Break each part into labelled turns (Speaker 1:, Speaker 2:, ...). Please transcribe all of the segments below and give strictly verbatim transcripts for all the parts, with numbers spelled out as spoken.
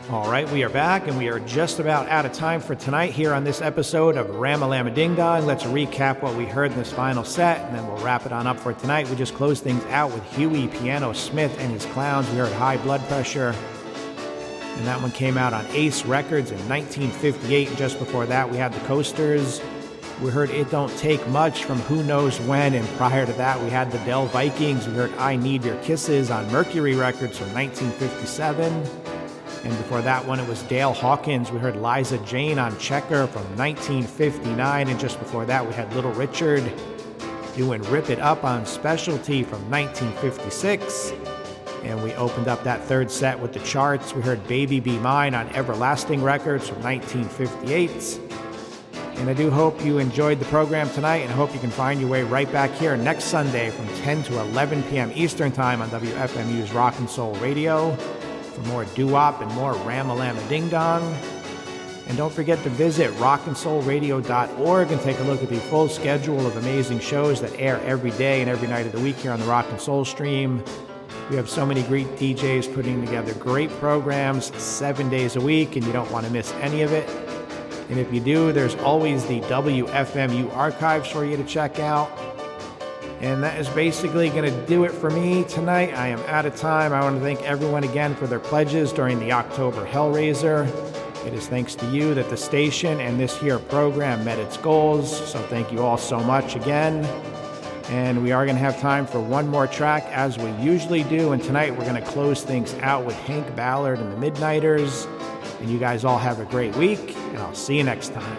Speaker 1: All right, we are back, and we are just about out of time for tonight here on this episode of Ram-A-Lam-A Ding Dong. Let's recap what we heard in this final set, and then we'll wrap it on up for tonight. We just closed things out with Huey Piano Smith and his Clowns. We heard High Blood Pressure, and that one came out on Ace Records in nineteen fifty-eight. And just before that, we had the Coasters. We heard It Don't Take Much from Who Knows When, and prior to that, we had the Del Vikings. We heard I Need Your Kisses on Mercury Records from nineteen fifty-seven. And before that one, it was Dale Hawkins. We heard Liza Jane on Checker from nineteen fifty-nine. And just before that, we had Little Richard doing Rip It Up on Specialty from nineteen fifty-six. And we opened up that third set with the charts. We heard Baby Be Mine on Everlasting Records from nineteen fifty-eight. And I do hope you enjoyed the program tonight, and I hope you can find your way right back here next Sunday from ten to eleven p.m. Eastern Time on W F M U's Rock and Soul Radio for more doo-wop and more Ram-A-Lam-A Ding Dong. And don't forget to visit rock and soul radio dot org and take a look at the full schedule of amazing shows that air every day and every night of the week here on the Rock and Soul stream. We have so many great D Js putting together great programs seven days a week, and you don't want to miss any of it. And if you do, there's always the W F M U archives for you to check out. And that is basically going to do it for me tonight. I am out of time. I want to thank everyone again for their pledges during the October Hellraiser. It is thanks to you that the station and this here program met its goals. So thank you all so much again. And we are going to have time for one more track as we usually do. And tonight we're going to close things out with Hank Ballard and the Midnighters. And you guys all have a great week, and I'll see you next time.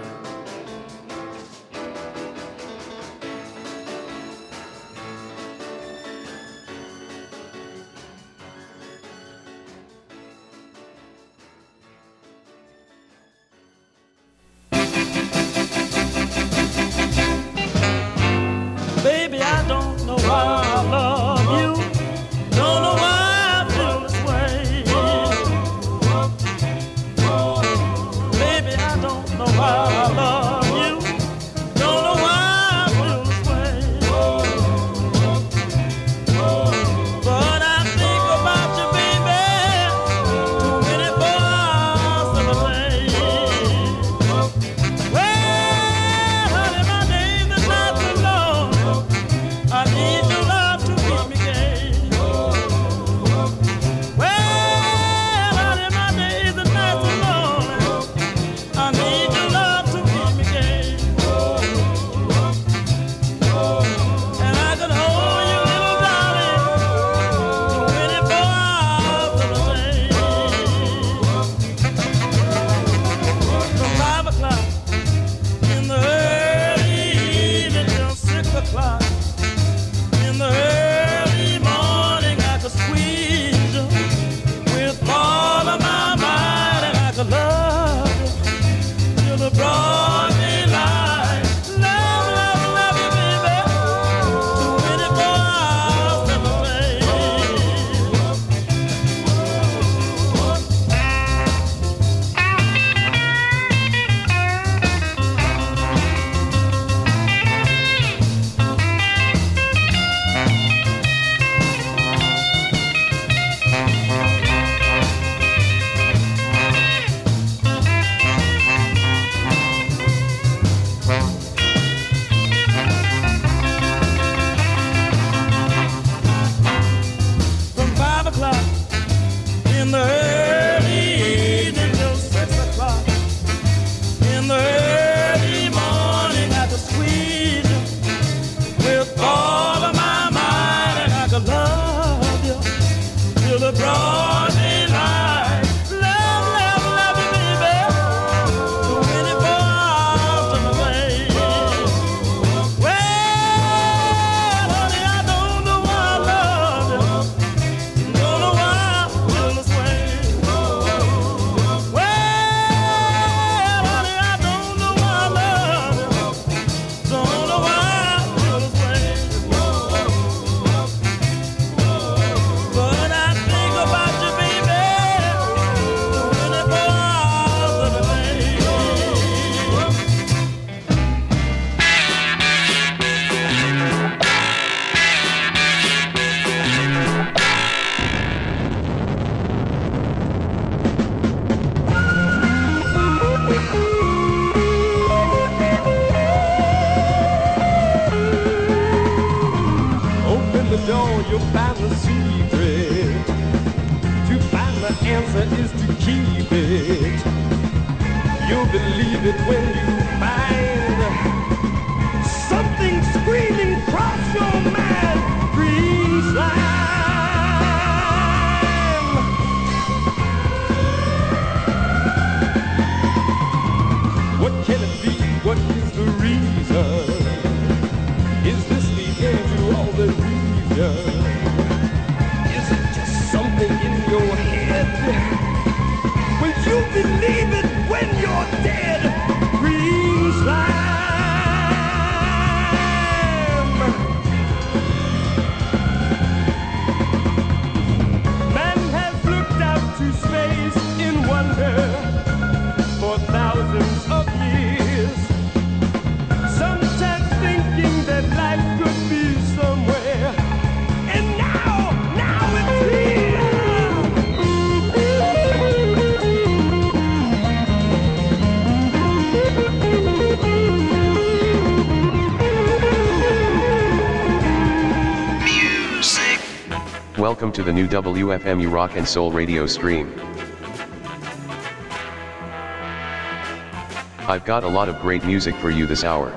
Speaker 2: Baby, I don't know why I love you. Don't know why I feel this way. Baby, I don't know why I love you. Don't know why I feel this way. But I think about you, baby, twenty-four hours of the day. Well, honey, my days and nights are long. I need your love to keep me gay. Well, honey, my days and nights are long. I need your love to keep me gay. And I can hold you, little darling, twenty-four hours of the day. From five o'clock in the early evening till six o'clock in the early morning, I could squeeze you with all of my might, and I could love you till the broad daylight. Love, love, love you, baby, twenty-four hours of the day. From five o'clock in the early evening till six o'clock in the early morning, I could squeeze you with all of my might, and I could love you till the broad daylight. Love, love, love you, baby, twenty-four hours of the day. Well, honey, I don't know why I love you. Don't know why I feel this way. Well, honey, I don't know why I love you. Don't know why I feel this way. But I think about you.
Speaker 3: the secret. To find the answer is to keep it. You'll believe it when you find something screaming across your mind. Green slime. What can it be? What is the reason? Is this the end to all the reason? Is it just something in your head? Will you believe it when you're dead? Green slime. Man has looked out to space in wonder for thousands of years, sometimes thinking that life could be somewhere, and now, now it's here.
Speaker 4: Music. Welcome to the new W F M U Rock and Soul radio stream. I've got a lot of great music for you this hour.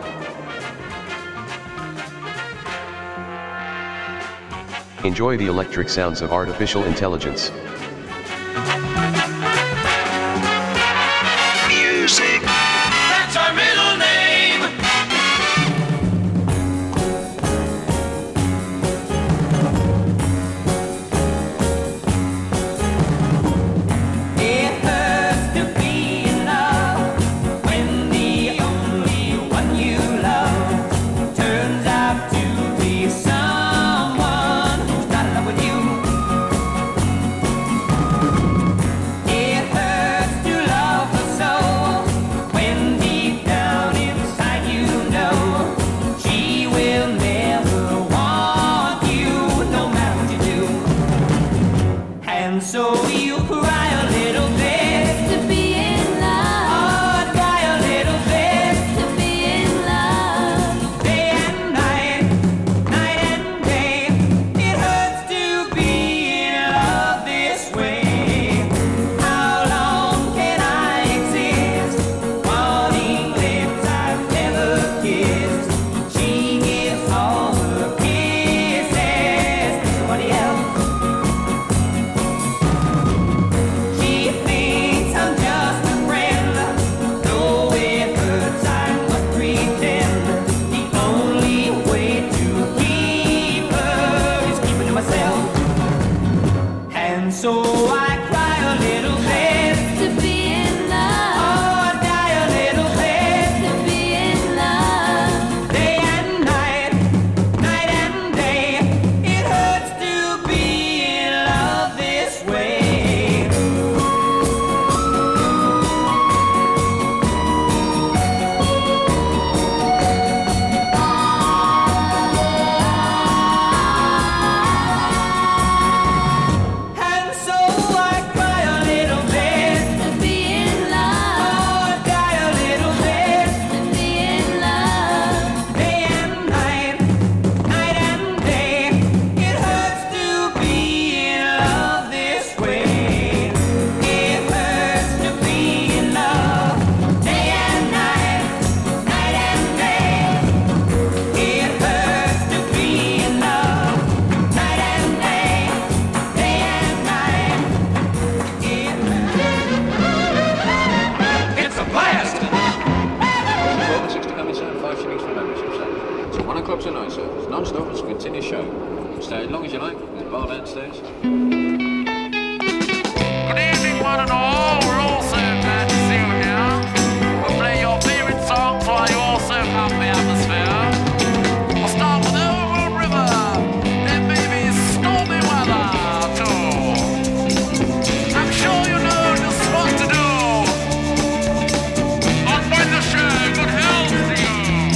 Speaker 4: Enjoy the electric sounds of artificial intelligence.
Speaker 2: Music. That's our middle name. It hurts to be in love when the only one you love turns out to be someone who's not in love with you. It hurts to love her so when deep down inside you know she will never want you, no matter what you do. And so you cry a little bit to be in love. Oh, cry a little bit to be in love. Day and night, night and day. It hurts to be in love this way. How long can I exist wanting lips I've never kissed? She gives all her kisses to somebody else. She thinks I'm just a friend, though it hurts I must pretend. The only way to keep her is keeping to myself. And so I cry a little bit to be in love. Oh, I die a little bit to be in love. Day and night, night and day. It hurts to be in love this way. And so I cry a little bit to be in love. Oh, I die a little bit to be in love. Day and night, night and day. It hurts to be in love this way. It hurts to be in love. Day and night, night and day. It hurts to be in love. Night and day, day and night. It
Speaker 5: It's a blast! twelve and sixty coming sound, five shillings for membership, sir. So one o'clock tonight, sir. It's non-stop, it's a continuous show. You can stay as long as you like. There's a bar downstairs.
Speaker 6: Good evening, one and all. We're all so glad to see you now. We'll play your favorite songs while you also pump the atmosphere. I'll start with Overwood River, then maybe stormy weather too. I'm sure you know just what to do. On when the show, good health to you.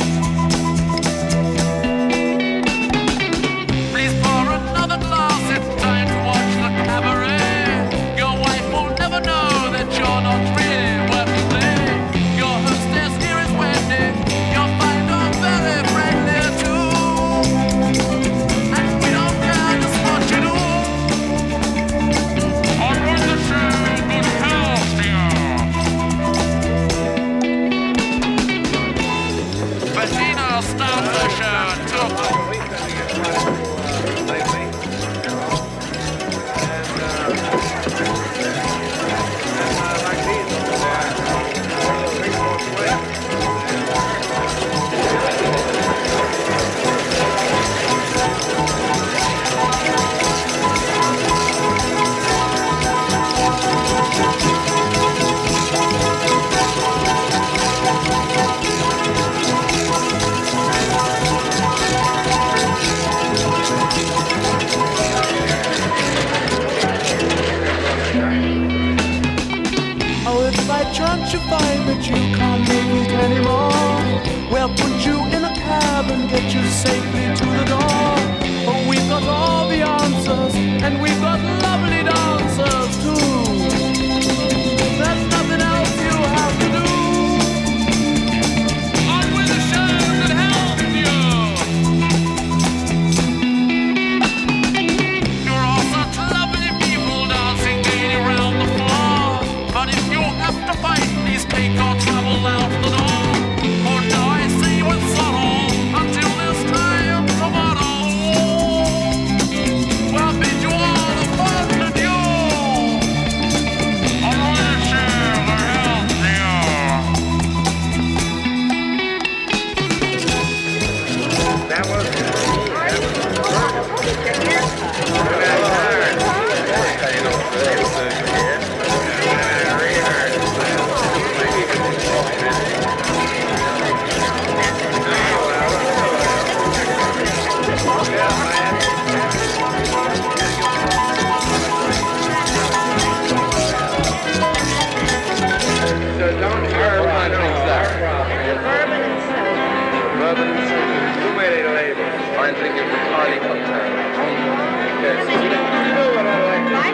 Speaker 6: Please pour another glass. It's time to watch the cabaret. Your wife will never know
Speaker 7: get you safely to the door. Oh, we've got all the answers, and we've got lovely dancers too. There's nothing else you have to do. On with the show that helps you. You're all such lovely people dancing gaily around the floor. But if you have to fight, please take your trouble out the door. Or die, say with sorrow, until this time tomorrow. Well, bid you all the fun and you. On the share that helps you.
Speaker 8: That was I'm thinking of the Carly cocktail. Yes. You know what I like to do?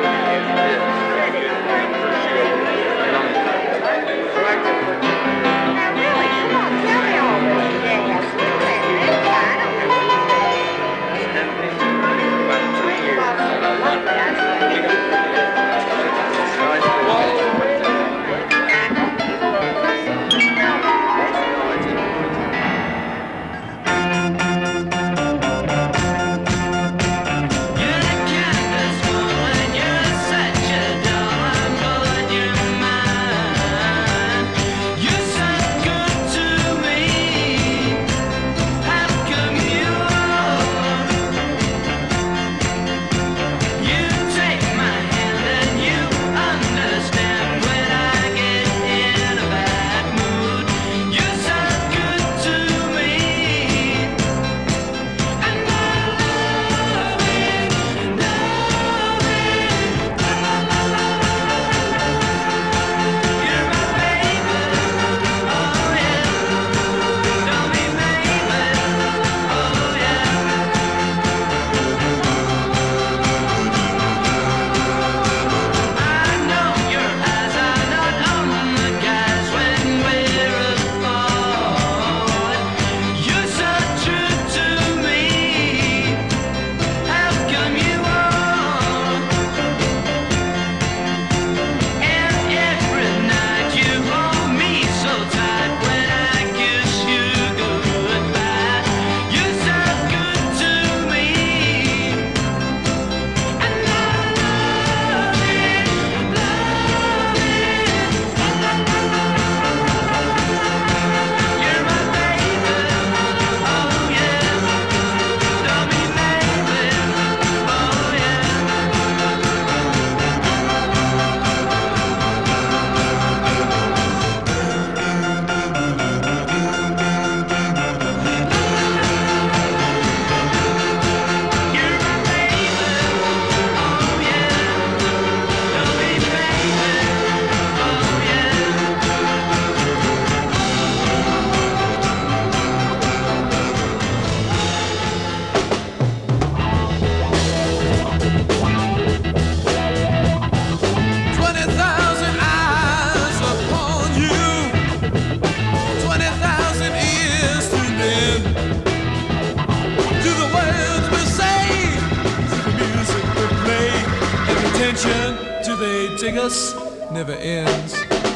Speaker 7: Us never ends.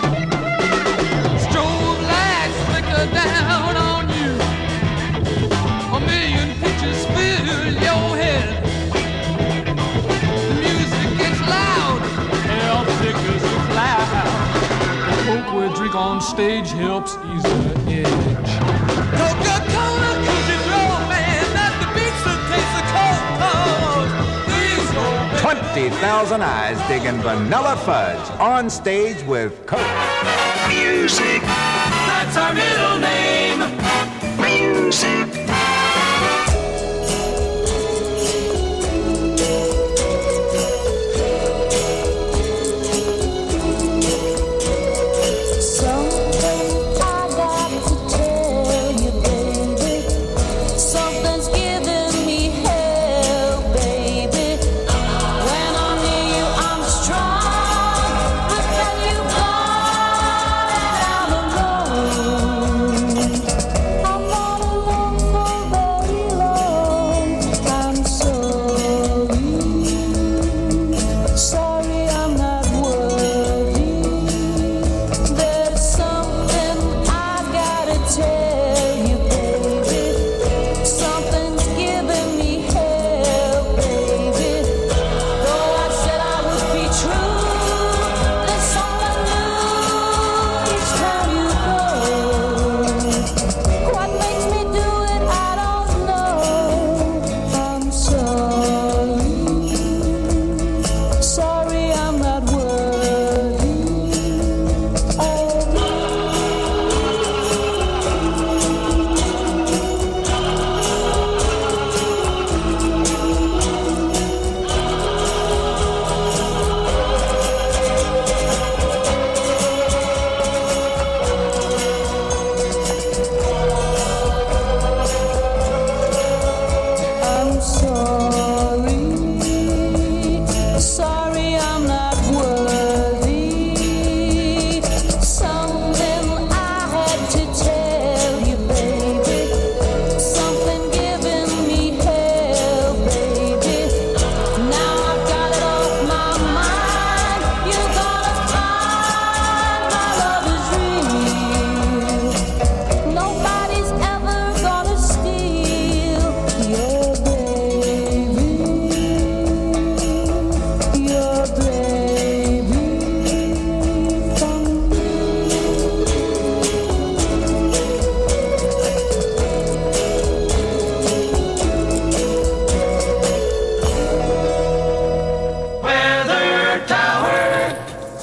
Speaker 7: Strobe lights flicker down on you. A million pictures fill your head. The music gets loud. Hell flickers the cloud. The coke we drink on stage helps ease the edge. Coca-Cola cools your throat, man. Not the beats that taste the coke.
Speaker 9: twenty thousand eyes digging Vanilla Fudge on stage with Coke.
Speaker 2: Music. That's our middle name. Music.
Speaker 10: Something I got to tell you, baby.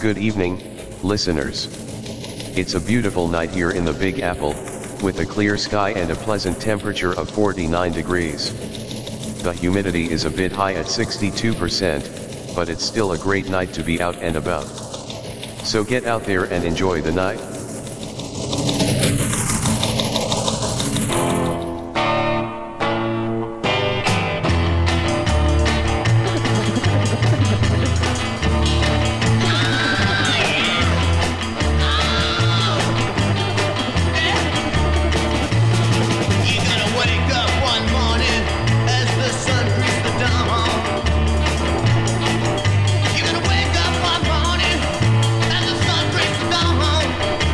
Speaker 4: Good evening, listeners. It's a beautiful night here in the Big Apple, with a clear sky and a pleasant temperature of forty-nine degrees. The humidity is a bit high at sixty-two percent, but it's still a great night to be out and about. So get out there and enjoy the night.
Speaker 10: You're gonna wake up one morning as the sun breaks the dawn.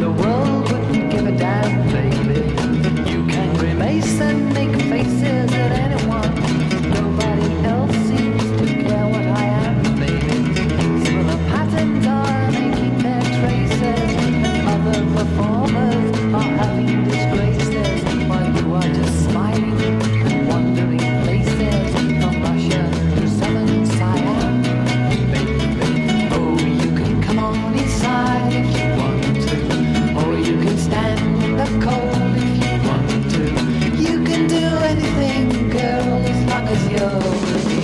Speaker 10: the world wouldn't give a damn, baby. You can grimace and make faces at anyone. Nobody else seems to care what I am, baby. Similar patterns are making their traces, and other performers are having disgraces, while you are just smiling and wandering places from Russia to southern Siam, baby. Oh, you can come on inside if you want to, or you can stand in the cold if you want to. You can do anything, girl, as long as you're with me.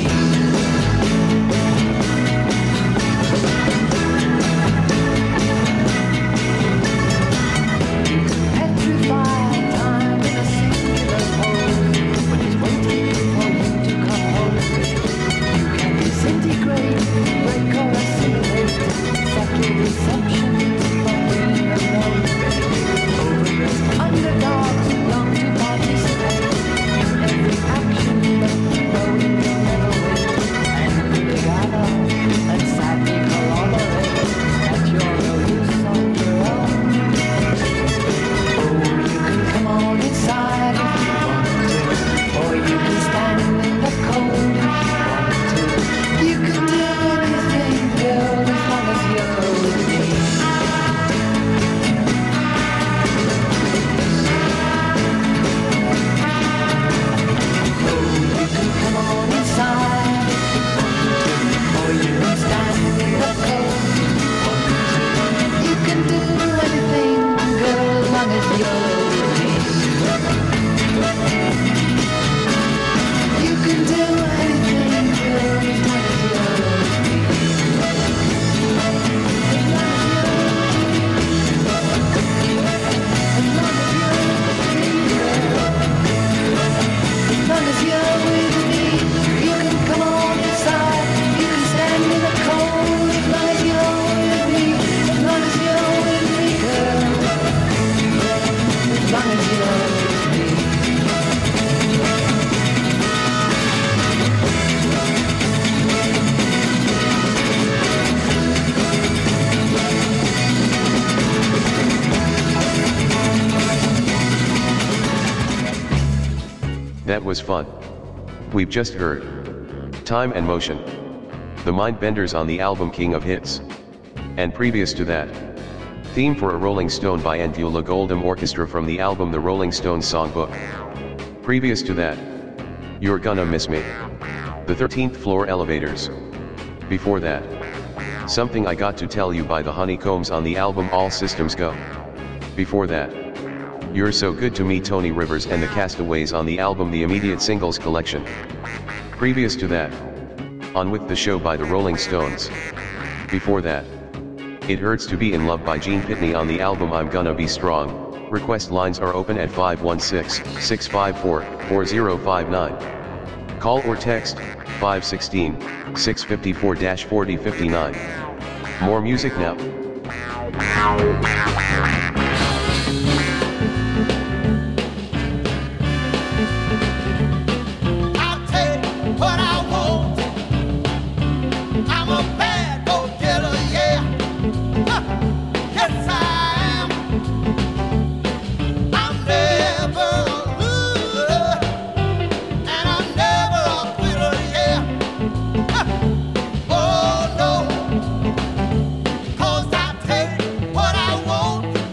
Speaker 10: You can petrify time in a singular pose when it's waiting for you to come home. You can disintegrate, break or assimilate, subtle deception from being alone, baby. Overdressed underdogs who long to participate in every action, but knowing you'll never win. And really gather and sadly corroborate that you're no use on your own. Oh, you can come on inside if you want to, or you can stand in the cold if you want to. You can do anything, girl, as long as you're with me. Oh, you can come on inside if you want to, or you can stand in the cold if you want to. You can do anything, girl, as long as you're with me. You can do anything, girl, as long as you're with me. As long as you're with me, girl. As long as you're with me, you can come on inside. You can stand in the cold. As long as you're with me, as long as you're with me, girl. As long as you're with me.
Speaker 4: That was fun. We've just heard Time and Motion, the Mindbenders on the album King of Hits. And previous to that, Theme for a Rolling Stone by Andula Goldham Orchestra from the album The Rolling Stones Songbook. Previous to that, You're Gonna Miss Me, the thirteenth Floor Elevators. Before that, Something I Got to Tell You by the Honeycombs on the album All Systems Go. Before that, You're So Good to Me Tony Rivers and the Castaways on the album The Immediate Singles Collection. Previous to that, On With the Show by the Rolling Stones. Before that, It Hurts to Be in Love by Gene Pitney on the album I'm Gonna Be Strong. Request lines are open at five one six, six five four, four zero five nine. Call or text five one six, six five four, four zero five nine. More music now.
Speaker 11: What I want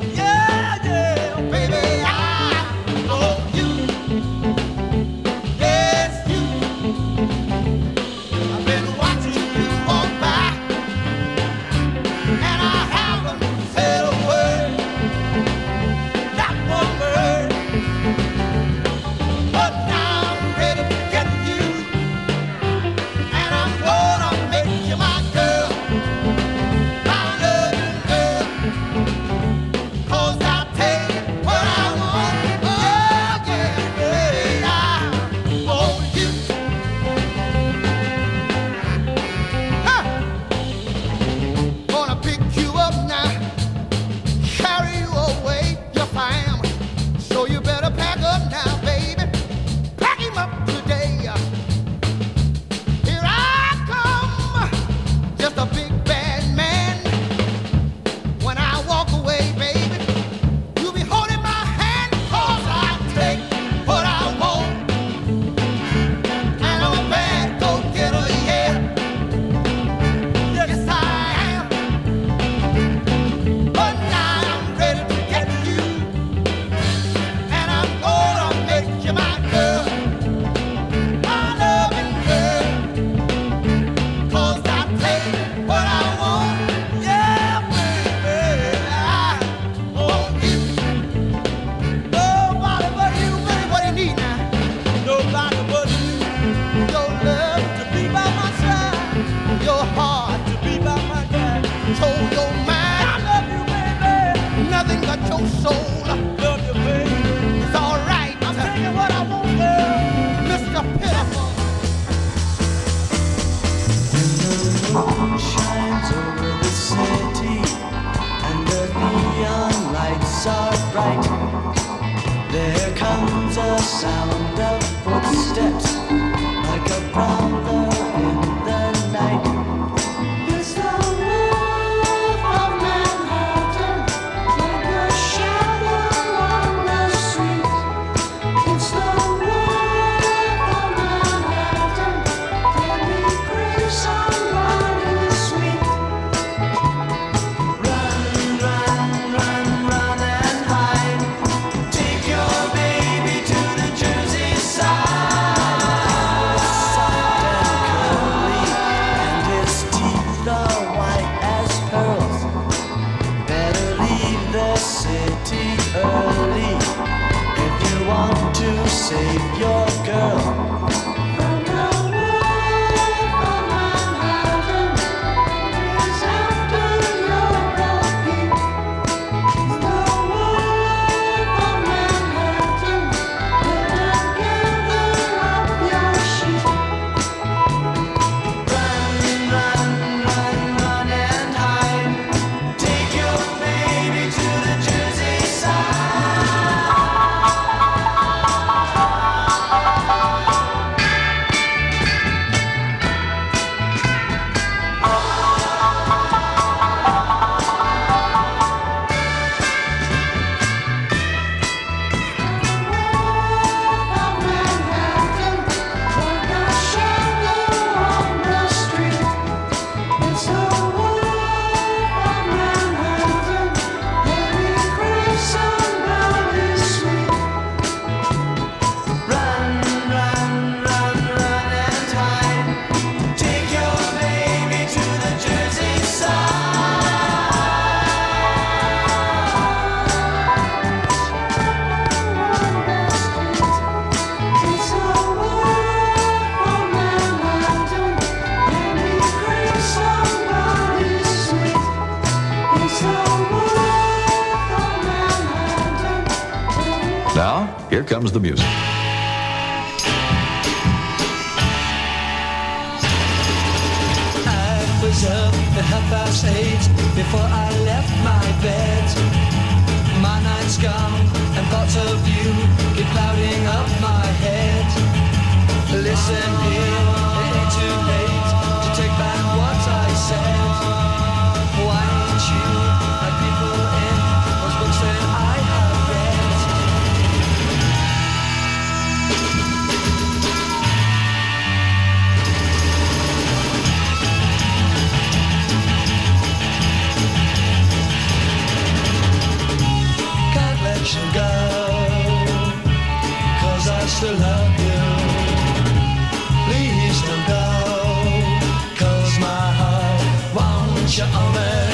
Speaker 7: soul. Love you, baby. It's all right. I'm telling you what I want, girl. Mister Pitiful.
Speaker 10: When the moon shines over the city and the neon lights are bright, there comes a sound of footsteps like a brother in the night. It's the wolf of Manhattan, like a shadow on the street. It's the wolf of Manhattan, let me crave somebody sweet. Run, run, run, run and hide. Take your baby to the Jersey side. Soft and curly, and his teeth are white as pearls. Better leave the city early if you want to save your girl. From the wolf of Manhattan, is after your heartbeat. The wolf of Manhattan, better gather up your sheep. Run, run, run, run and hide. Take your baby to the Jersey
Speaker 11: Now, here comes the music.
Speaker 10: I was up at half past eight before I left my bed. My night's gone and thoughts of you keep clouding up my head. Listen here, it ain't too late to take back what I said. Why ain't you like people in those books that I have read? Can't let you go, 'cause I still love you. Please don't go, 'cause my heart wants you on it.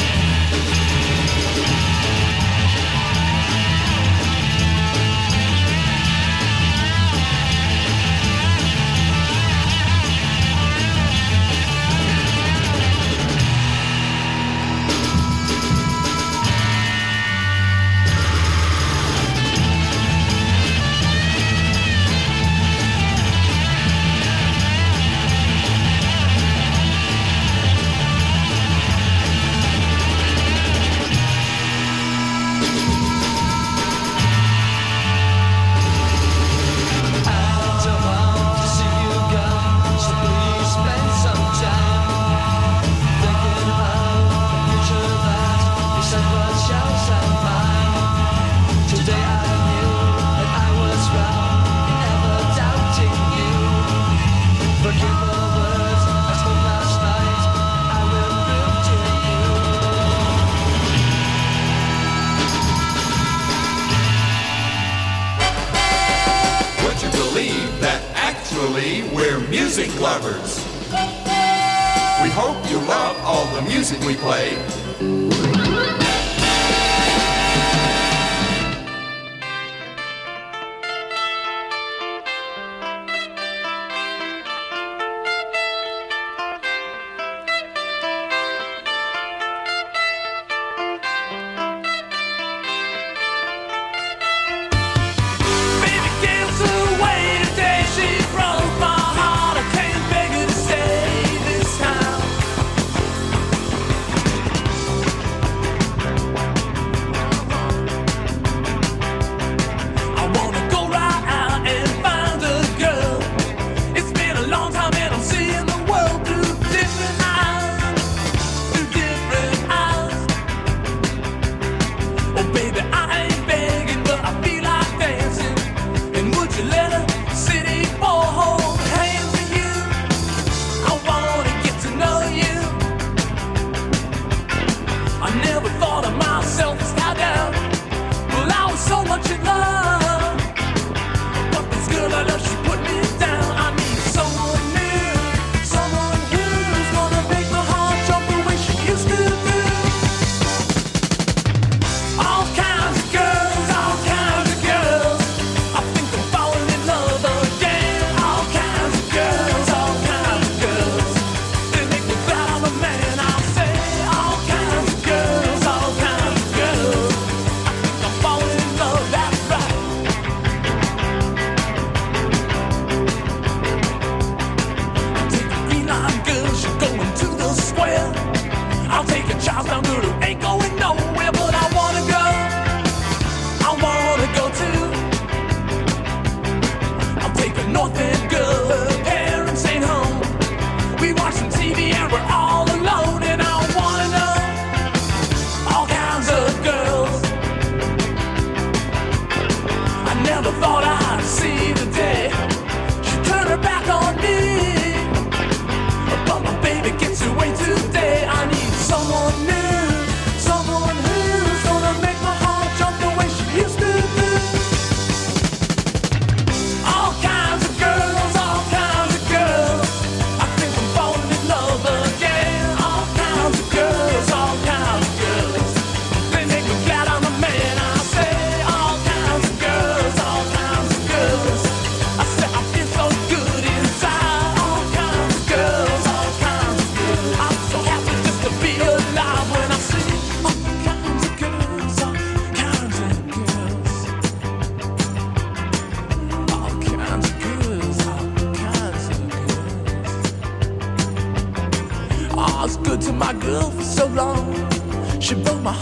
Speaker 12: We're music lovers. We hope you love all the music we play.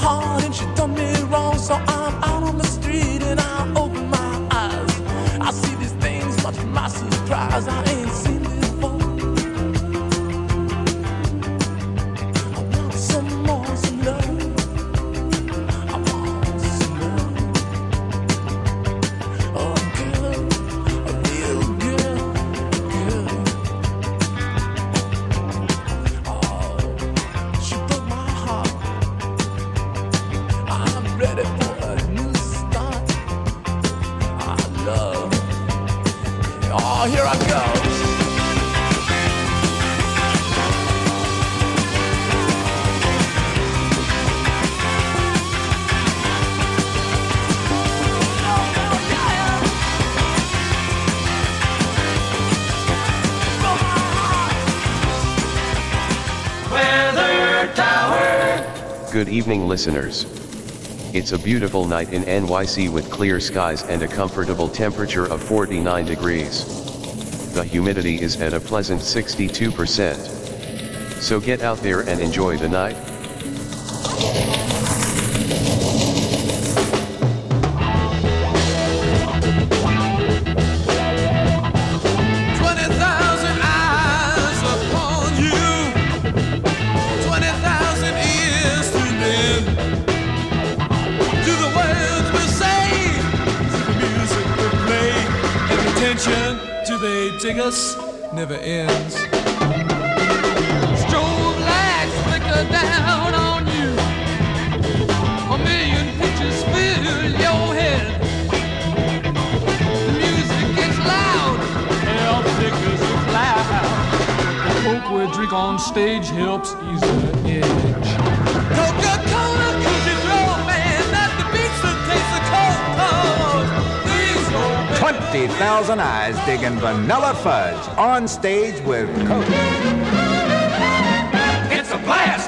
Speaker 2: heart and she done me wrong. So I'm out on the street and I open my eyes. I see these things, much to my surprise. I ain't seen before. I want some more, some love. I want some love. Oh, girl, a real girl, girl. Oh, she broke my heart. I'm ready for a new start. I love. Oh, here I go.
Speaker 4: Weather Tower. Good evening, listeners. It's a beautiful night in N Y C with clear skies and a comfortable temperature of forty-nine degrees. The humidity is at a pleasant sixty-two percent. So get out there and enjoy the night.
Speaker 2: twenty thousand eyes upon you, twenty thousand ears to bend to the words we say, to the music we play, and the tension till they take us never ends. Strobe lights flicker down on you, a million pictures fill your head. The music gets loud, hell flickers the cloud. The coke we drink on stage helps ease the edge. Coca-Cola, cause you know, man, that the beats that taste the coke. Please don't.
Speaker 9: twenty thousand eyes digging vanilla fudge on stage with Coke.
Speaker 12: It's a blast!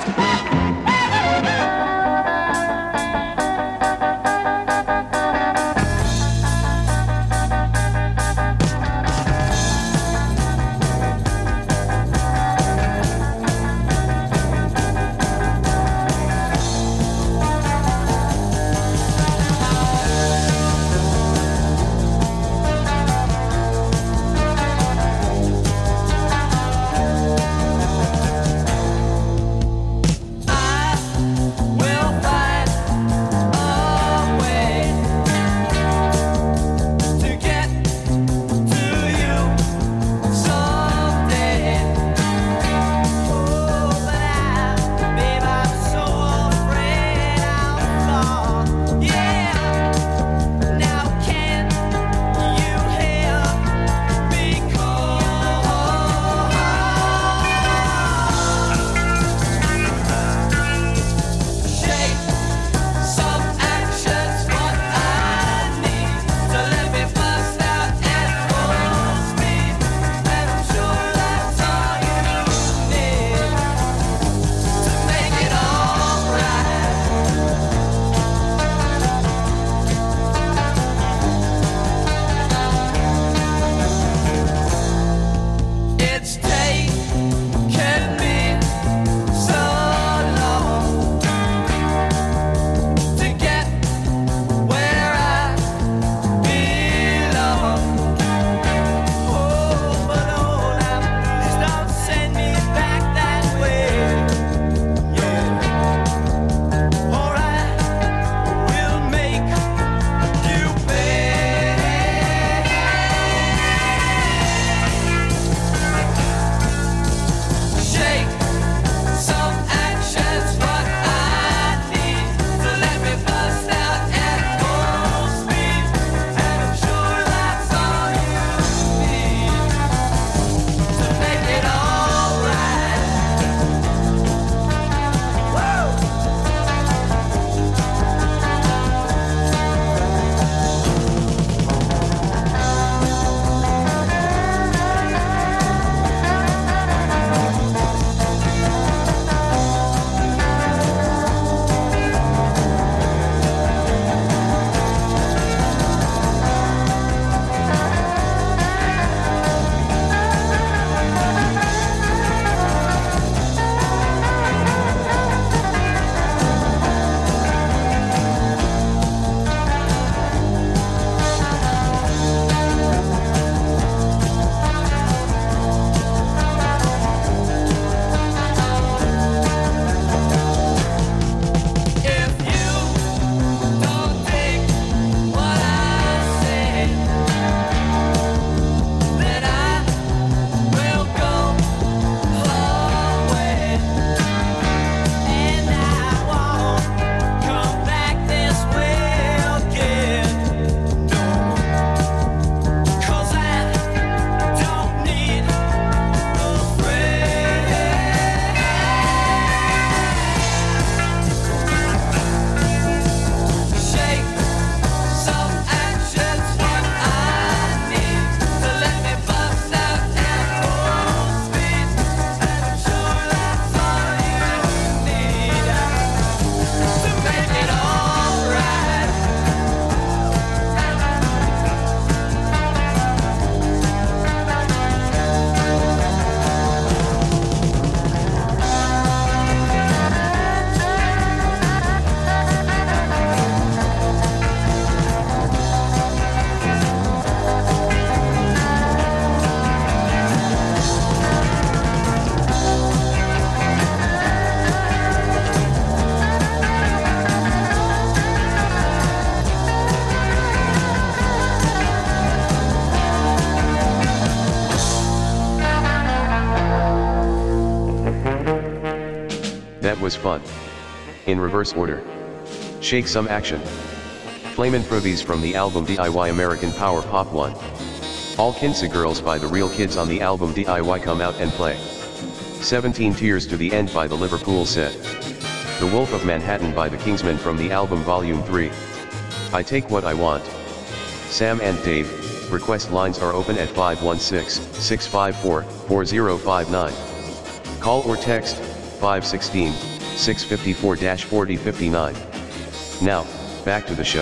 Speaker 4: was fun. In reverse order. Shake Some Action. Flamin' Fruities from the album D I Y American Power Pop one. All Kinsa Girls by The Real Kids on the album D I Y Come Out and Play. seventeen Tears to the End by the Liverpool Set. The Wolf of Manhattan by the Kingsmen from the album Volume three. I Take What I Want. Sam and Dave, request lines are open at five one six, six five four, four zero five nine. Call or text, five one six, six five four, four zero five nine. Now, back to the show.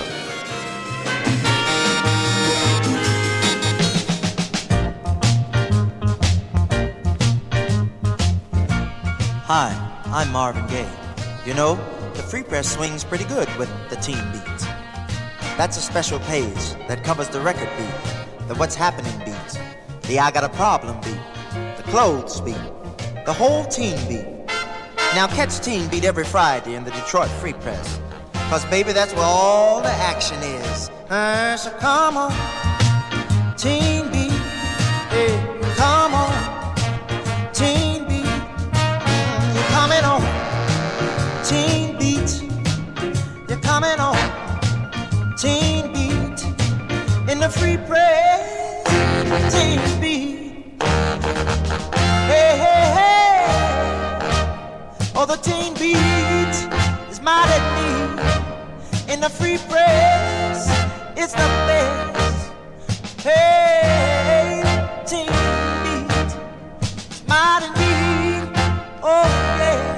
Speaker 11: Hi, I'm Marvin Gaye. You know, the Free Press swings pretty good with the teen beats. That's a special page that covers the record beat, the What's Happening beat, the I Got a Problem beat, the Clothes beat, the whole teen beat. Now catch Teen Beat every Friday in the Detroit Free Press, cause baby, that's where all the action is. Uh, so come on, Teen Beat, hey, come on, Teen Beat, mm, you're coming on, Teen Beat, you're coming on, Teen Beat, in the Free Press, Teen Beat, hey, hey, hey, oh, the Teen Beat is mad at me, in the Free Press, it's the best, hey, Teen Beat is mad at me, oh yeah.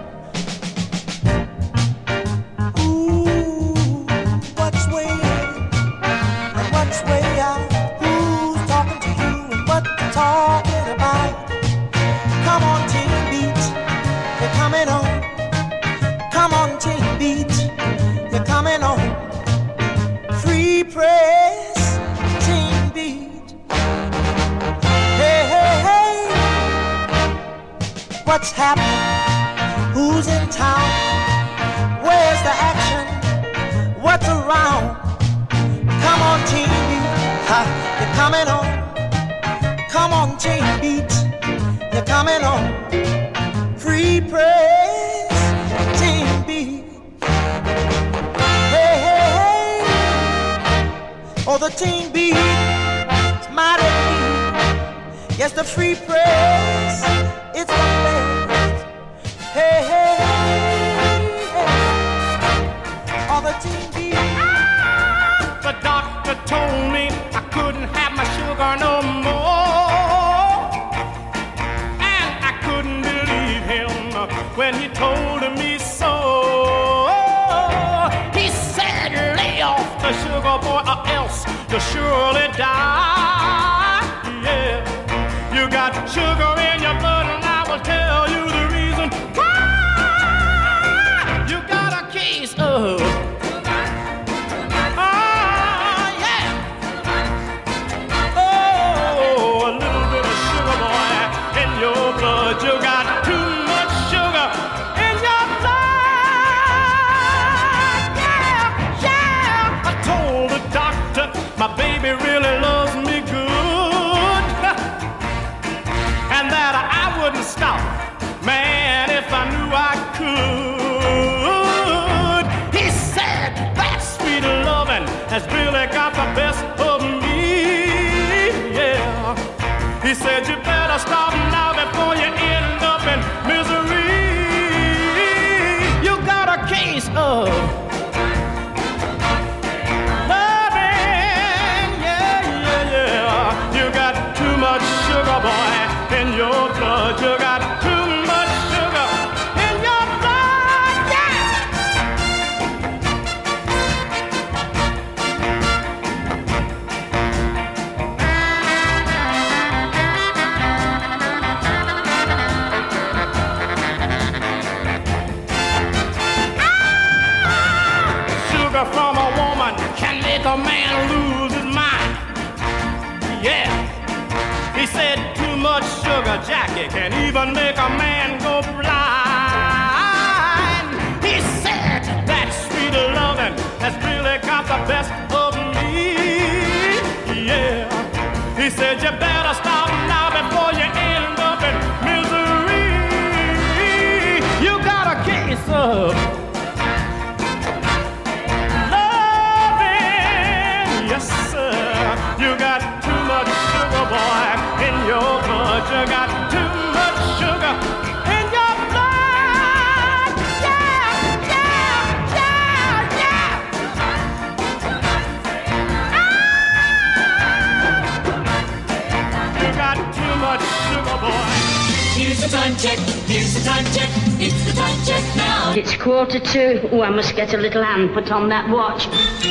Speaker 11: Ooh, what's way in and what's way out, who's talking to you and what you're talking about, come on Teen Beat, you're coming on, come on Teen Beat, you're coming on, Free Press, Teen Beat, hey, hey, hey, what's happening, who's in town, where's the action, what's around, come on Teen Beat, ha, you're coming on, come on Teen Beat, you're coming on, Free Press, Teen Beat, hey, hey, hey, oh the Teen Beat is mad at me, yes the Free Press, it's the best, hey, hey, hey, oh the Teen Beat.
Speaker 2: The doctor told me I couldn't have my sugar no more, and I couldn't believe him when he told me so. He said, lay off the sugar, boy, or else you'll surely die. Yeah, you got sugar in your blood, and I will tell you the reason why. You got a case of you got too much sugar in your blood. Yeah, yeah. I told the doctor my baby really loves me good, and that I wouldn't stop, man, if I knew I could. He said that sweet loving has really got the best of me. Yeah, he said you better stop now before you end up in misery. You got a case of loving, yeah, yeah, yeah. You got too much sugar, boy, in your blood. You got too much sugar in your blood, yeah. From a woman can make a man lose his mind. Yeah, he said too much sugar, Jackie, can even make a man go blind. He said that sweet loving has really got the best of me. Yeah, he said you better stop now before you end up in misery. You got a kid.
Speaker 13: the time check, here's the time check, it's the time check now.
Speaker 14: It's quarter to. Oh, I must get a little hand put on that watch.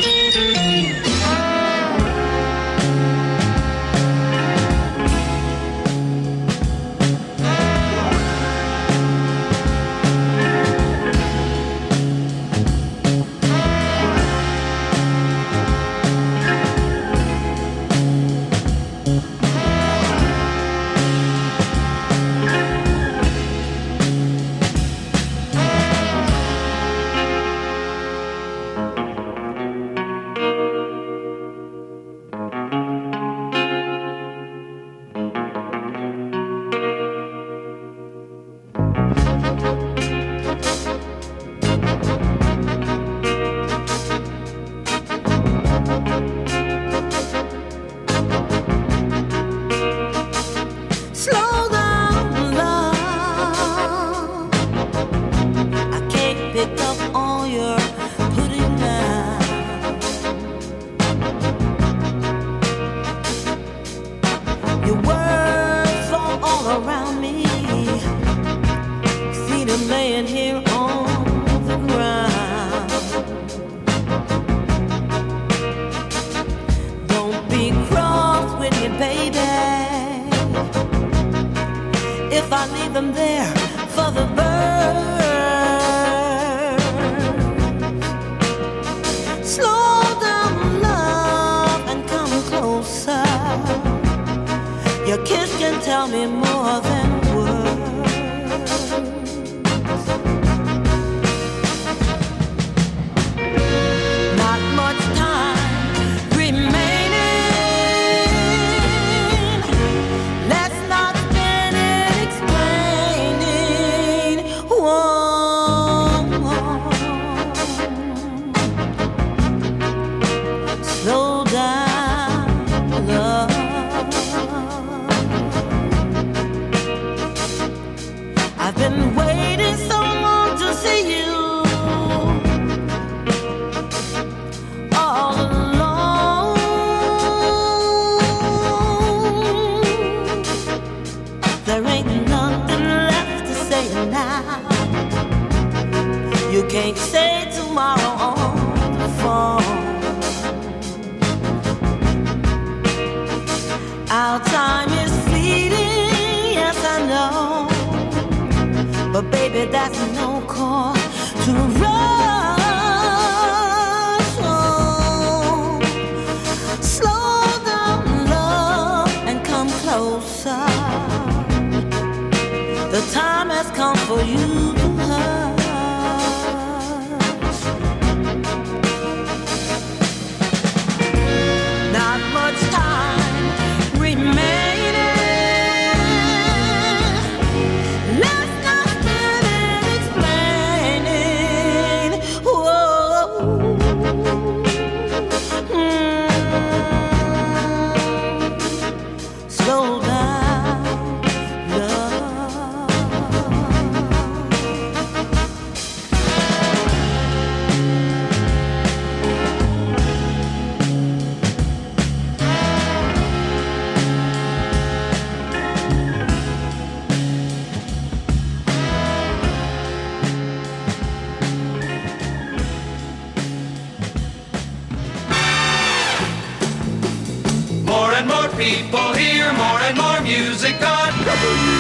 Speaker 12: People hear more and more music on
Speaker 9: W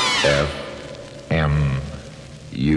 Speaker 9: F M U.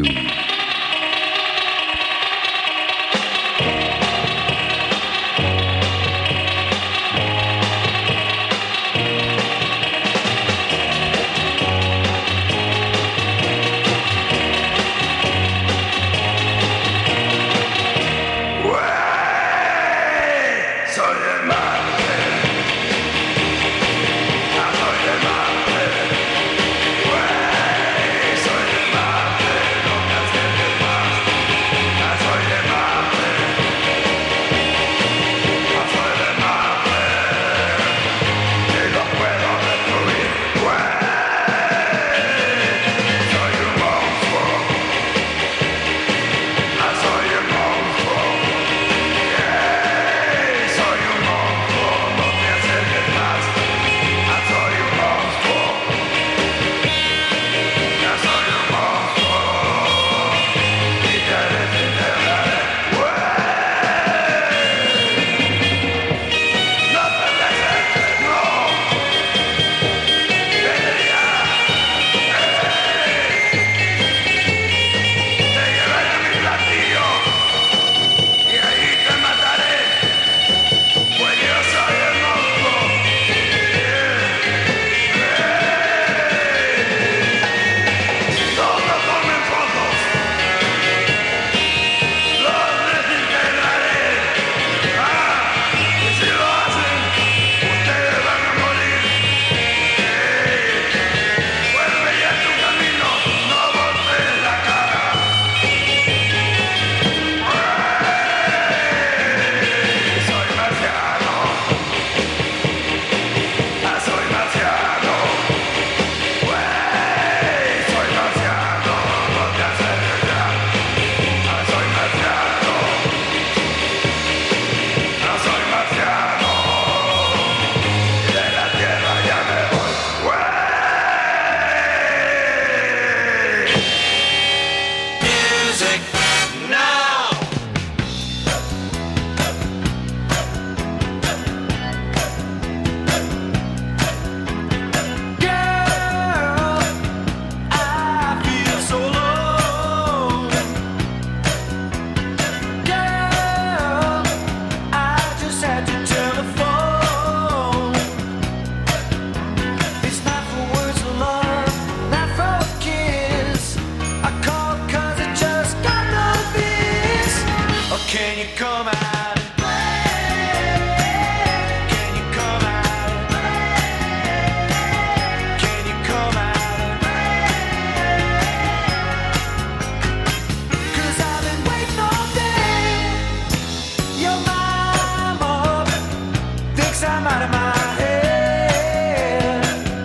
Speaker 10: time out of my head.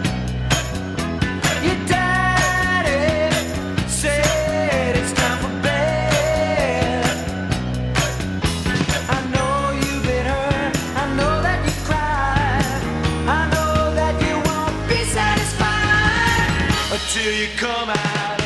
Speaker 10: Your daddy said it's time for bed. I know you've been hurt, I know that you cried, I know that you won't be satisfied until you come out.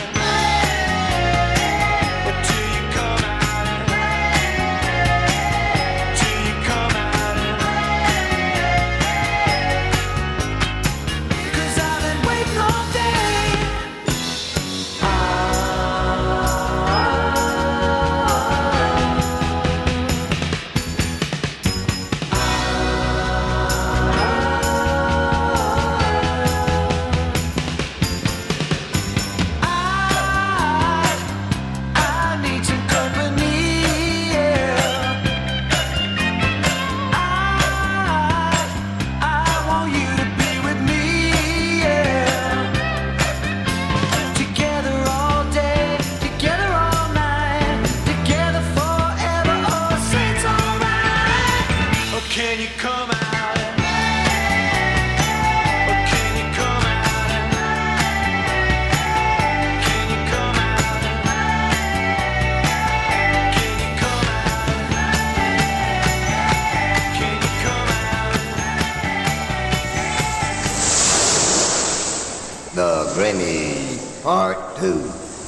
Speaker 15: The Grammy Part two.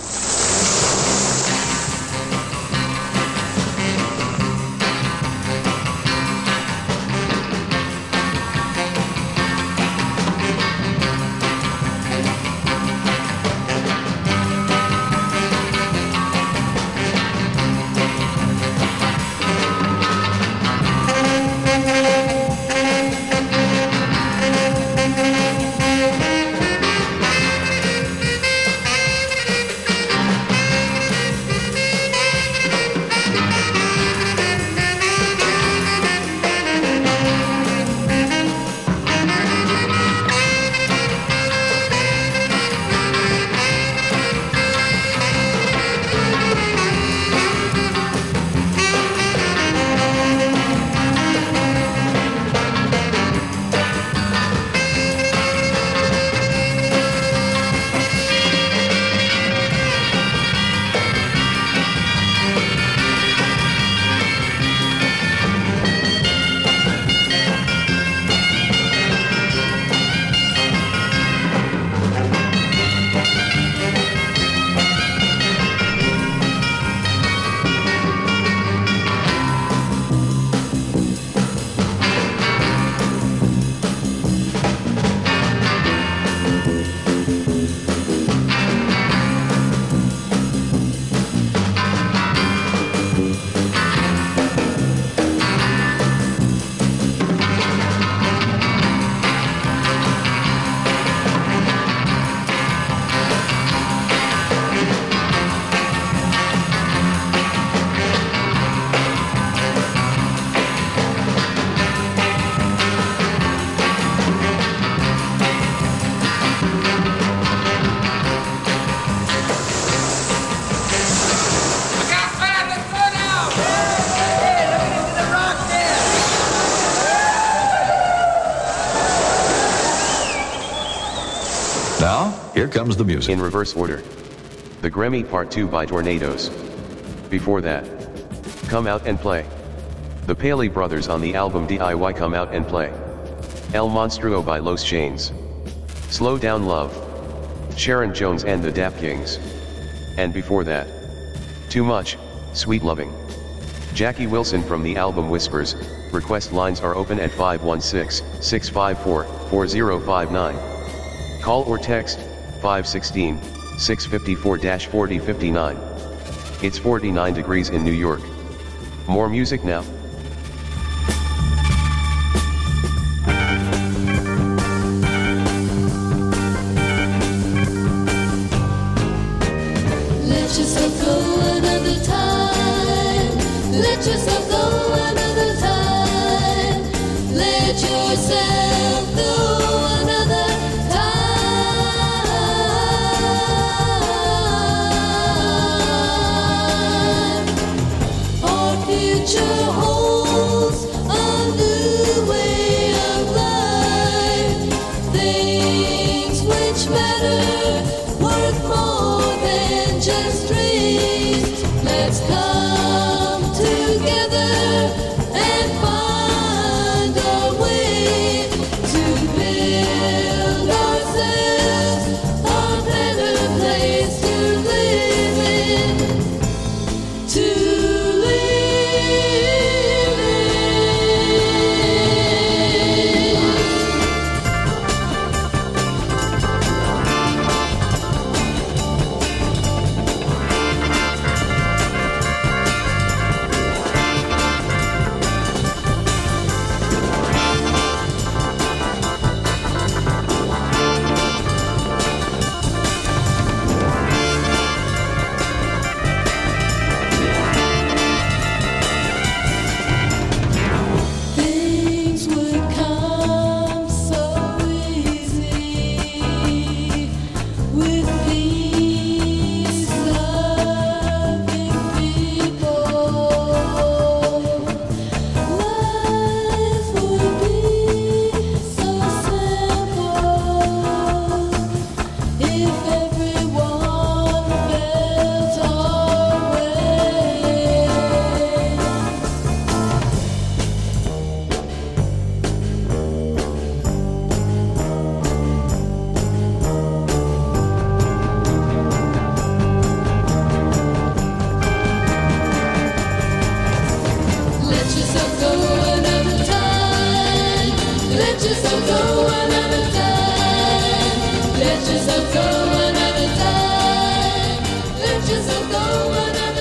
Speaker 4: Here comes the music. In reverse order. The Grammy Part two by Tornadoes. Before that. Come Out and Play. The Paley Brothers on the album D I Y Come Out and Play. El Monstruo by Los Chains. Slow Down Love. Sharon Jones and the Dap Kings. And before that. Too Much, Sweet Loving. Jackie Wilson from the album Whispers. Request lines are open at five one six, six five four, four zero five nine. Call or text five one six, six five four, four zero five nine. It's forty-nine degrees in New York. More music now.
Speaker 16: Let yourself go another time. Let yourself go another time. Let yourself go another time. Our future holds a new way of yourself go another time. Let yourself go another time. Let yourself go another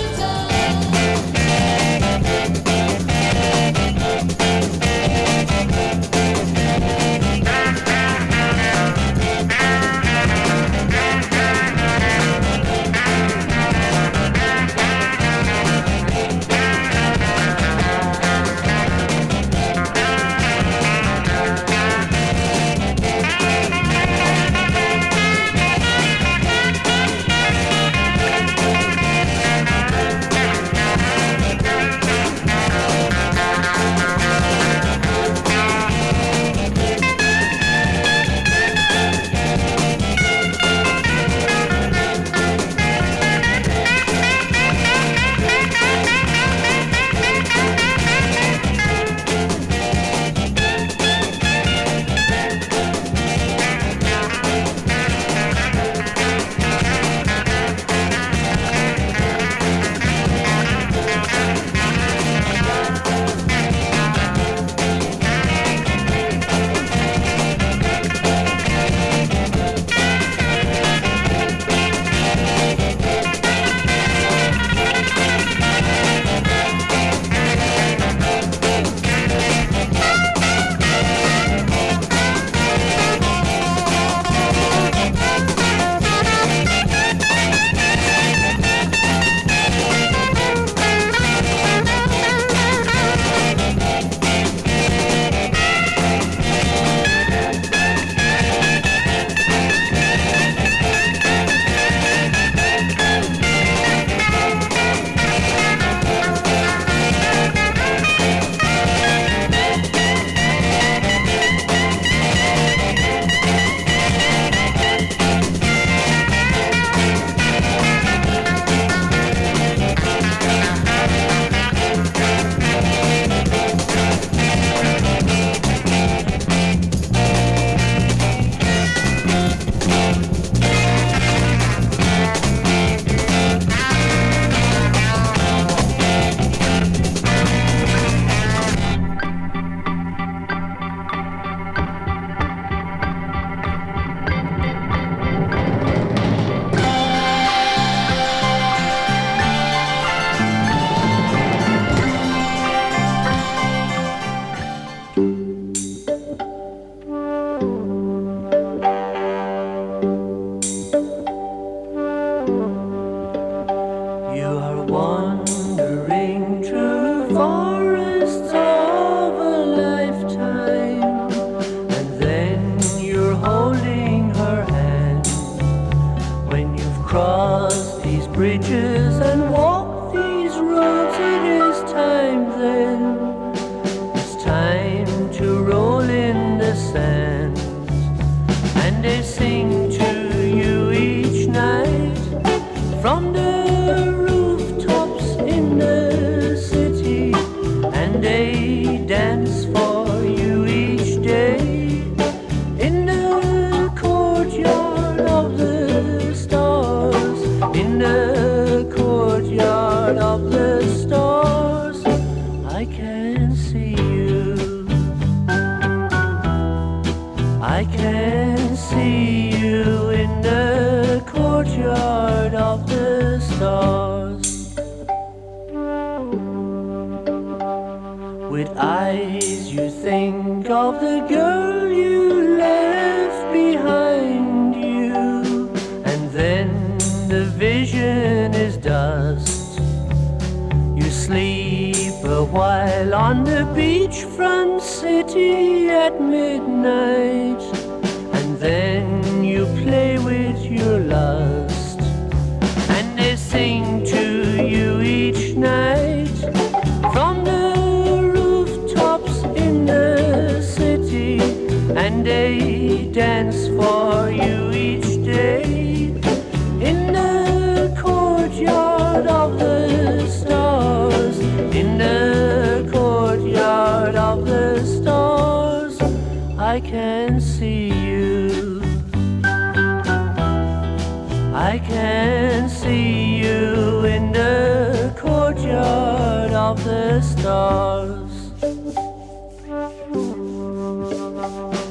Speaker 10: of the stars.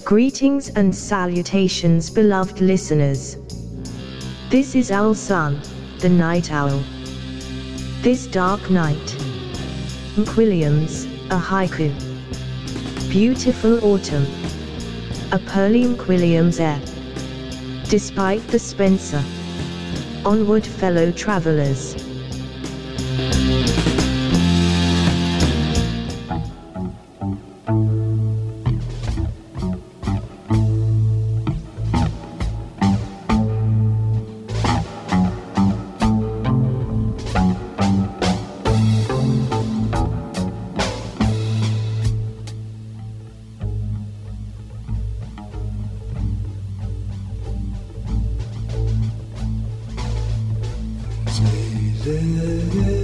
Speaker 17: Greetings and salutations, beloved listeners. This is Owl Sun, the Night Owl. This dark night. Williams, a haiku. Beautiful autumn. A pearly Williams air. Despite the Spencer. Onward, fellow travelers.
Speaker 18: Say that